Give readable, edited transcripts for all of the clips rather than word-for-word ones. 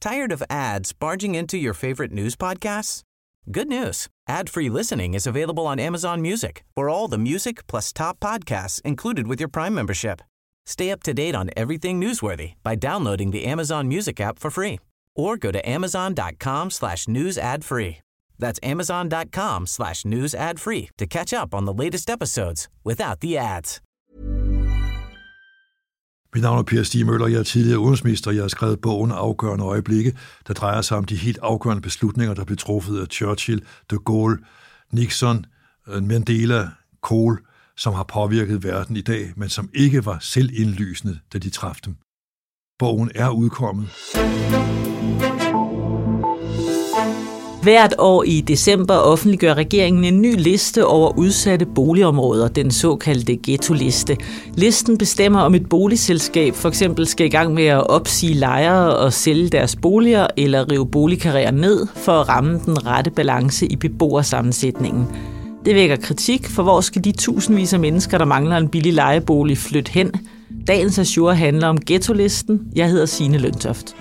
Tired of ads barging into your favorite news podcasts? Good news. Ad-free listening is available on Amazon Music for all the music plus top podcasts included with your Prime membership. Stay up to date on everything newsworthy by downloading the Amazon Music app for free or go to amazon.com/news ad free. That's amazon.com/news ad free to catch up on the latest episodes without the ads. Mit navn er Per Stig Møller, jeg er tidligere udenrigsminister. Jeg har skrevet bogen Afgørende øjeblikke, der drejer sig om de helt afgørende beslutninger, der blev truffet af Churchill, de Gaulle, Nixon, Mandela, Kohl, som har påvirket verden i dag, men som ikke var selvindlysende, da de traf dem. Bogen er udkommet. Hvert år i december offentliggør regeringen en ny liste over udsatte boligområder, den såkaldte ghettoliste. Listen bestemmer, om et boligselskab for eksempel skal i gang med at opsige lejere og sælge deres boliger eller rive boligkarrierer ned for at ramme den rette balance i beboersammensætningen. Det vækker kritik, for hvor skal de tusindvis af mennesker, der mangler en billig lejebolig, flytte hen? Dagens Azure handler om ghettolisten. Jeg hedder Signe Løntoft.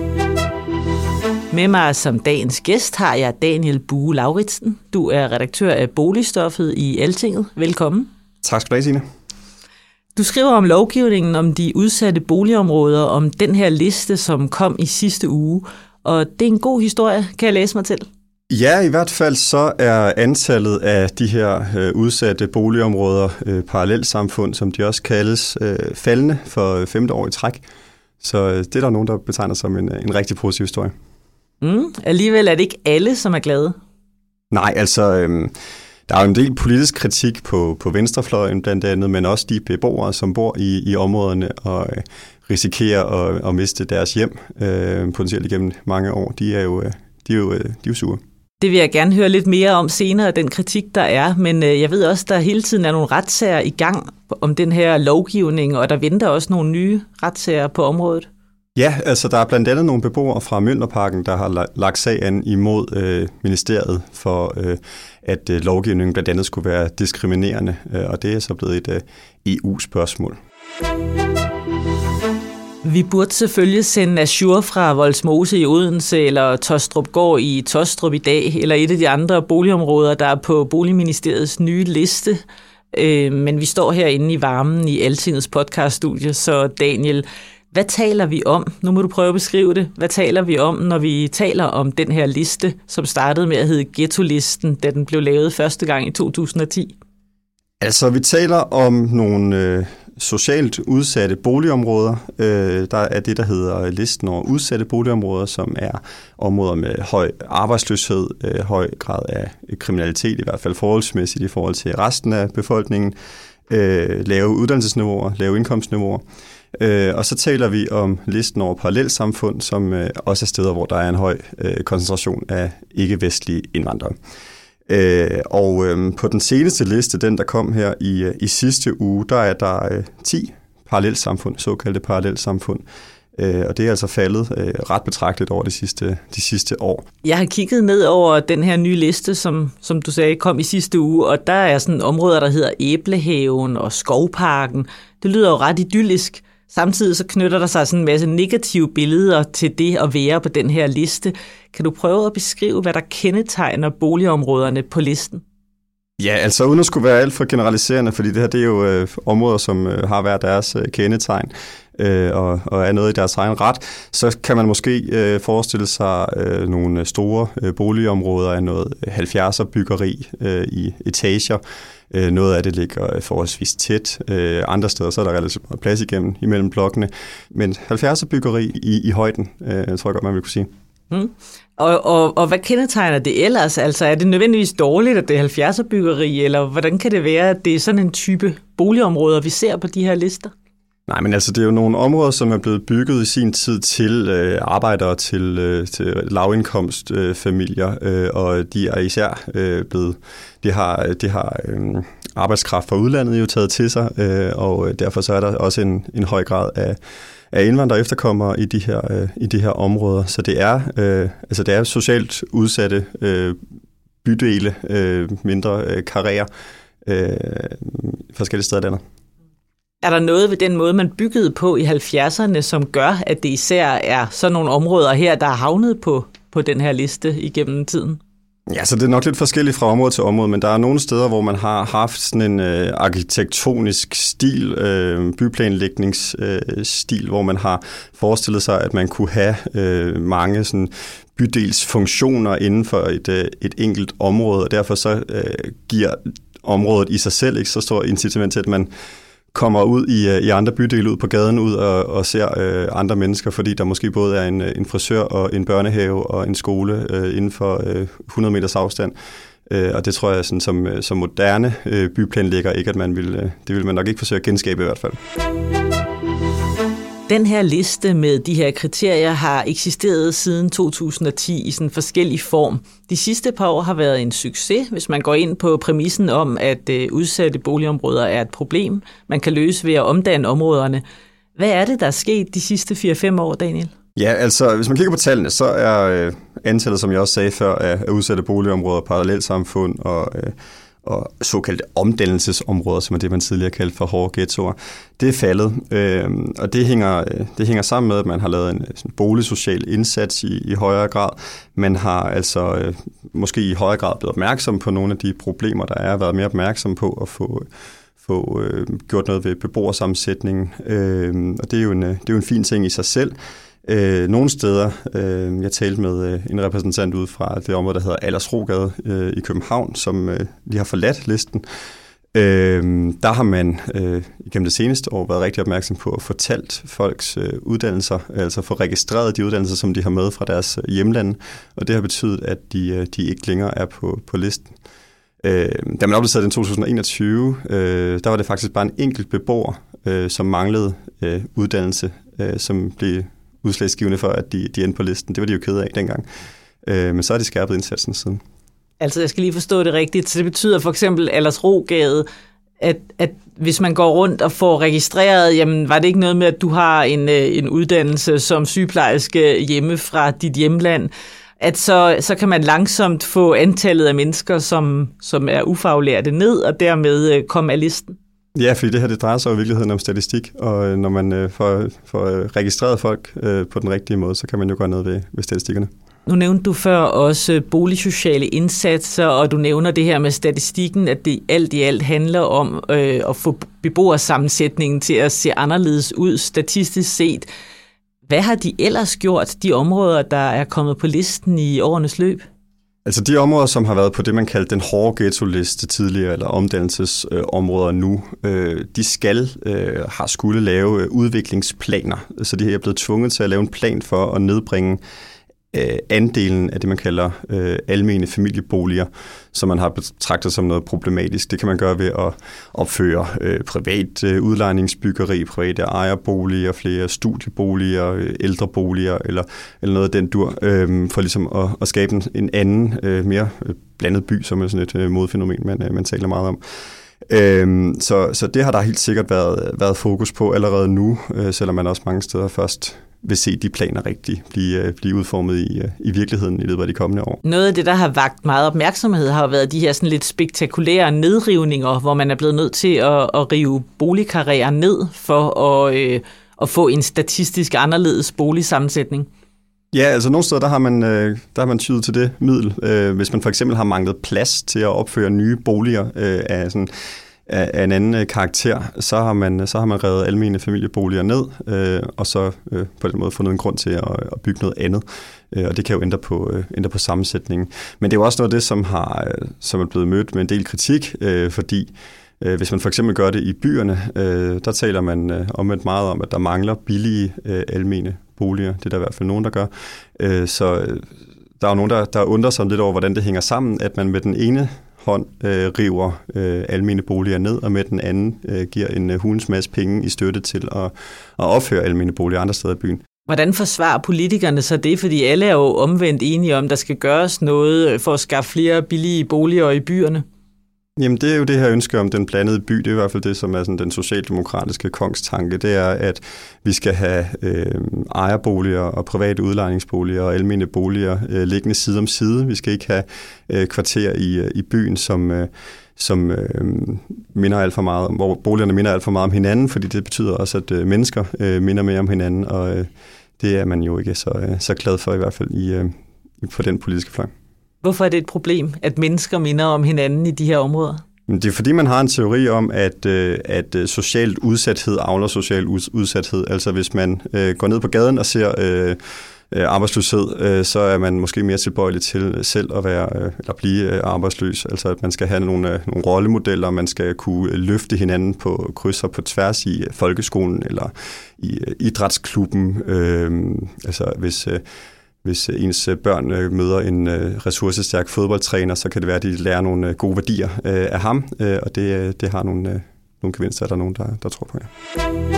Med mig som dagens gæst har jeg Daniel Bue Lauritsen. Du er redaktør af Boligstoffet i Altinget. Velkommen. Tak skal du have, Signe. Du skriver om lovgivningen om de udsatte boligområder, om den her liste, som kom i sidste uge. Og det er en god historie, kan jeg læse mig til. Ja, i hvert fald så er antallet af de her udsatte boligområder, parallelsamfund, som de også kaldes, faldende for 5. år i træk. Så det er der nogen, der betegner som en rigtig positiv historie. Alligevel er det ikke alle, som er glade. Nej, altså der er jo en del politisk kritik på venstrefløjen blandt andet, men også de beboere, som bor i områderne og risikerer at miste deres hjem potentielt igennem mange år. De er jo sure. Det vil jeg gerne høre lidt mere om senere, den kritik, der er. Men jeg ved også, der hele tiden er nogle retssager i gang om den her lovgivning, og der venter også nogle nye retssager på området. Ja, altså der er blandt andet nogle beboere fra Mjølnerparken, der har lagt sag an imod ministeriet for, at lovgivningen blandt andet skulle være diskriminerende, og det er så blevet et EU-spørgsmål. Vi burde selvfølgelig sende Azure fra Vollsmose i Odense eller Tostrupgård i Tostrup i dag, eller et af de andre boligområder, der er på Boligministeriets nye liste. Men vi står herinde i varmen i Altingets podcaststudie, så Daniel, hvad taler vi om? Nu må du prøve at beskrive det. Hvad taler vi om, når vi taler om den her liste, som startede med at hedde Ghettolisten, da den blev lavet første gang i 2010? Altså, vi taler om nogle socialt udsatte boligområder. Der er det, der hedder listen over udsatte boligområder, som er områder med høj arbejdsløshed, høj grad af kriminalitet, i hvert fald forholdsmæssigt i forhold til resten af befolkningen, lave uddannelsesniveauer, lave indkomstniveauer. Og så taler vi om listen over parallelsamfund, som også er steder, hvor der er en høj koncentration af ikke-vestlige indvandrere. På den seneste liste, den der kom her i sidste uge, der er der 10 parallelsamfund, såkaldte parallelsamfund. Og det er altså faldet ret betragteligt over de sidste år. Jeg har kigget ned over den her nye liste, som du sagde kom i sidste uge, og der er sådan områder, der hedder Æblehaven og Skovparken. Det lyder jo ret idyllisk. Samtidig så knytter der sig sådan en masse negative billeder til det at være på den her liste. Kan du prøve at beskrive, hvad der kendetegner boligområderne på listen? Ja, altså uden at skulle være alt for generaliserende, fordi det her det er jo områder, som har hver deres kendetegn og er noget i deres egen ret, så kan man måske forestille sig nogle store boligområder af noget 70'er byggeri i etager. Noget af det ligger forholdsvis tæt. Andre steder så er der relativt meget plads imellem blokkene. Men 70'er byggeri i højden, tror jeg godt, man vil kunne sige. Og hvad kendetegner det ellers? Altså er det nødvendigvis dårligt, at det er 70'er byggeri, eller hvordan kan det være, at det er sådan en type boligområder, vi ser på de her lister? Nej, men altså det er jo nogle områder, som er blevet bygget i sin tid til arbejdere, til lavindkomstfamilier, og de er især blevet, de har arbejdskraft fra udlandet jo taget til sig, og derfor så er der også en høj grad af indvandrere og efterkommere i de her områder. Så det er socialt udsatte bydele, mindre karrierer forskellige steder i landet. Er der noget ved den måde, man byggede på i 70'erne, som gør, at det især er sådan nogle områder her, der er havnet på den her liste igennem tiden? Ja, så det er nok lidt forskelligt fra område til område, men der er nogle steder, hvor man har haft sådan en arkitektonisk stil, byplanlægningsstil, hvor man har forestillet sig, at man kunne have mange sådan bydelsfunktioner inden for et enkelt område, og derfor så giver området i sig selv ikke så stor incitament til, at man kommer ud i andre bydele, ud på gaden, ud og ser andre mennesker, fordi der måske både er en frisør og en børnehave og en skole inden for 100 meters afstand. Og det tror jeg sådan, som moderne byplanlægger ikke, at det vil man nok ikke forsøge at genskabe i hvert fald. Den her liste med de her kriterier har eksisteret siden 2010 i sådan forskellig form. De sidste par år har været en succes, hvis man går ind på præmissen om, at udsatte boligområder er et problem, man kan løse ved at omdanne områderne. Hvad er det, der er sket de sidste 4-5 år, Daniel? Ja, altså hvis man kigger på tallene, så er antallet, som jeg også sagde før, af udsatte boligområder, parallelsamfund og såkaldte omdannelsesområder, som er det, man tidligere kaldte for hårde ghettoer, det er faldet. Og det hænger sammen med, at man har lavet en boligsocial indsats i højere grad. Man har altså måske i højere grad blevet opmærksom på nogle af de problemer, der er, været mere opmærksom på at få gjort noget ved beboersammensætningen. Og det er jo en fin ting i sig selv. Nogle steder, jeg talte med en repræsentant ud fra det område, der hedder Aldersrogade i København, som lige har forladt listen. Der har man igennem det seneste år været rigtig opmærksom på at fortalt folks uddannelser, altså få registreret de uddannelser, som de har med fra deres hjemlande, og det har betydet, at de ikke længere er på listen. Da man opdagede den 2021, der var det faktisk bare en enkelt beboer, som manglede uddannelse, som blev udslagsgivende for, at de endte på listen. Det var de jo kede af dengang. Men så har de skærpet indsatsen siden. Altså, jeg skal lige forstå det rigtigt. Så det betyder for eksempel Aldersrogade, at hvis man går rundt og får registreret, jamen var det ikke noget med, at du har en uddannelse som sygeplejerske hjemme fra dit hjemland, at så kan man langsomt få antallet af mennesker, som er ufaglærte ned, og dermed komme af listen? Ja, fordi det her det drejer sig i virkeligheden om statistik, og når man får registreret folk på den rigtige måde, så kan man jo gøre noget ved statistikkerne. Nu nævnte du før også boligsociale indsatser, og du nævner det her med statistikken, at det alt i alt handler om at få beboersammensætningen til at se anderledes ud statistisk set. Hvad har de ellers gjort, de områder, der er kommet på listen i årenes løb? Altså de områder, som har været på det, man kaldte den hårde ghetto-liste tidligere, eller omdannelsesområder nu, de har skulle lave udviklingsplaner. Så de er blevet tvunget til at lave en plan for at nedbringe andelen af det, man kalder almene familieboliger, som man har betragtet som noget problematisk. Det kan man gøre ved at opføre privat udlejningsbyggeri, private ejerboliger, flere studieboliger, ældreboliger eller noget af den dur, for ligesom at skabe en anden, mere blandet by, som er sådan et modfænomen, man taler meget om. Så det har der helt sikkert været fokus på allerede nu, selvom man også mange steder først vil se de planer rigtigt blive udformet i virkeligheden i løbet af de kommende år. Noget af det, der har vakt meget opmærksomhed, har været de her sådan lidt spektakulære nedrivninger, hvor man er blevet nødt til at rive boligkarrierer ned for at få en statistisk anderledes boligsammensætning. Ja, altså nogle steder, der har man tydet til det middel. Hvis man for eksempel har manglet plads til at opføre nye boliger af en anden karakter, så har man revet almene familieboliger ned, og så på den måde fundet en grund til at bygge noget andet. Og det kan jo ændre på sammensætningen. Men det er jo også noget af det, som er blevet mødt med en del kritik, fordi hvis man for eksempel gør det i byerne, der taler man omvendt meget om, at der mangler billige almene boliger. Det er der i hvert fald nogen, der gør. Så der er jo nogen, der undrer sig lidt over, hvordan det hænger sammen, at man med den ene hånd river almene boliger ned, og med den anden giver en hulens masse penge i støtte til at opføre almene boliger andre steder i byen. Hvordan forsvarer politikerne så det? Fordi alle er jo omvendt enige om, at der skal gøres noget for at skaffe flere billige boliger i byerne. Jamen det er jo det her ønske om den blandede by. Det er i hvert fald det, som er sådan den socialdemokratiske kongstanke. Det er, at vi skal have ejerboliger og private udlejningsboliger og almene boliger liggende side om side. Vi skal ikke have kvarter i byen, som som minder alt for meget, hvor boligerne minder alt for meget om hinanden, fordi det betyder også, at mennesker minder mere om hinanden, og det er man jo ikke så glad for, i hvert fald på den politiske fløj. Hvorfor er det et problem, at mennesker minder om hinanden i de her områder? Det er fordi, man har en teori om, at social udsathed avler social udsathed. Altså hvis man går ned på gaden og ser arbejdsløshed, så er man måske mere tilbøjelig til selv at eller blive arbejdsløs. Altså at man skal have nogle rollemodeller, man skal kunne løfte hinanden på kryds og på tværs i folkeskolen eller i idrætsklubben. Altså hvis ens børn møder en ressourcestærk fodboldtræner, så kan det være, at de lærer nogle gode værdier af ham, og det har nogle gevinster, der er nogen, der tror på. Ja.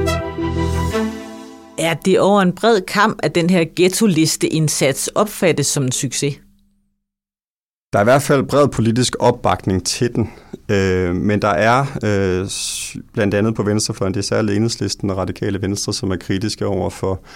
Er det over en bred kam, at den her ghetto-liste-indsats opfattes som en succes? Der er i hvert fald bred politisk opbakning til den, men der er blandt andet på venstrefløjen, det er særligt Enhedslisten og Radikale Venstre, som er kritiske over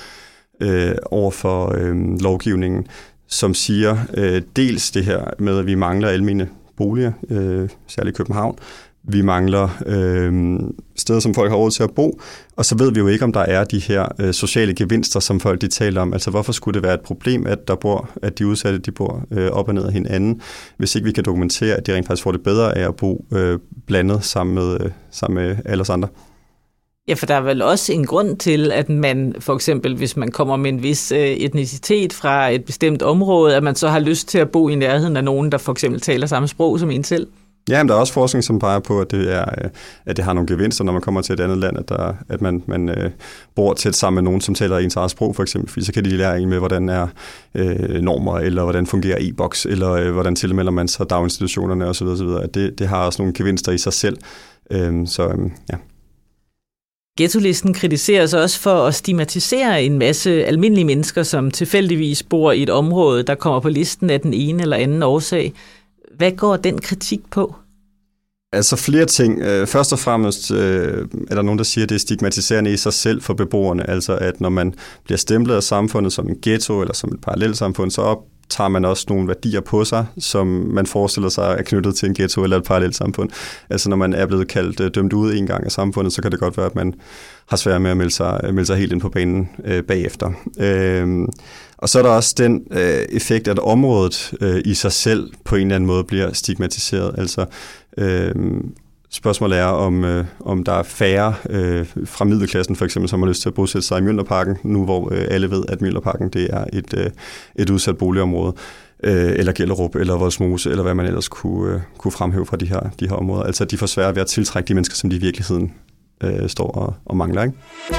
for lovgivningen, som siger dels det her med, at vi mangler almene boliger, særligt i København. Vi mangler steder, som folk har råd til at bo, og så ved vi jo ikke, om der er de her sociale gevinster, som folk de taler om. Altså, hvorfor skulle det være et problem, at de udsatte de bor op og ned af hinanden, hvis ikke vi kan dokumentere, at de rent faktisk får det bedre af at bo blandet sammen med alle os andre? Ja, for der er vel også en grund til, at man for eksempel, hvis man kommer med en vis etnicitet fra et bestemt område, at man så har lyst til at bo i nærheden af nogen, der for eksempel taler samme sprog som en selv. Ja, men der er også forskning, som peger på, at det har nogle gevinster, når man kommer til et andet land, at man bor tæt sammen med nogen, som taler ens eget sprog, for eksempel, fordi så kan de lære en med, hvordan er normer, eller hvordan fungerer e-boks, eller hvordan tilmelder man sig daginstitutionerne osv. At det har også nogle gevinster i sig selv. Ja. Ghettolisten kritiseres også for at stigmatisere en masse almindelige mennesker, som tilfældigvis bor i et område, der kommer på listen af den ene eller anden årsag. Hvad går den kritik på? Altså flere ting. Først og fremmest er der nogen, der siger, at det er stigmatiserende i sig selv for beboerne. Altså at når man bliver stemplet af samfundet som en ghetto eller som et parallelsamfund, så tager man også nogle værdier på sig, som man forestiller sig er knyttet til en ghetto eller et parallelsamfund. Altså når man er blevet kaldt dømt ud en gang af samfundet, så kan det godt være, at man har svært med at melde sig helt ind på banen bagefter. Og så er der også den effekt, at området i sig selv på en eller anden måde bliver stigmatiseret. Altså spørgsmålet er, om der er færre fra middelklassen for eksempel, som har lyst til at bosætte sig i Mjølnerparken, nu hvor alle ved, at Mjølnerparken det er et udsat boligområde, eller Gellerup, eller Vollsmose, eller hvad man ellers kunne fremhæve fra de her områder. Altså de får svært ved at tiltrække de mennesker, som de i virkeligheden står og mangler, ikke?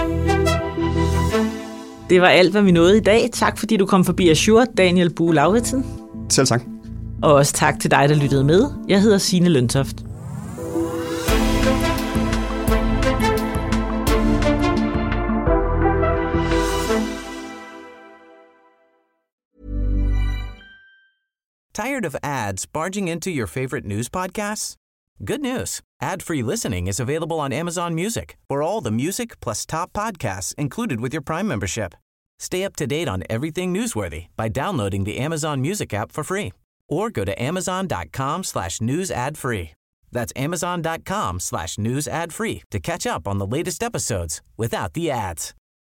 Det var alt, hvad vi nåede i dag. Tak fordi du kom forbi Azure, Daniel Bue Lauritsen. Selv tak. Og også tak til dig, der lyttede med. Jeg hedder Signe Løntoft. Tired of ads barging into your favorite news podcasts? Good news. Ad-free listening is available on Amazon Music for all the music plus top podcasts included with your Prime membership. Stay up to date on everything newsworthy by downloading the Amazon Music app for free or go to amazon.com/news ad free. That's amazon.com/news ad free to catch up on the latest episodes without the ads.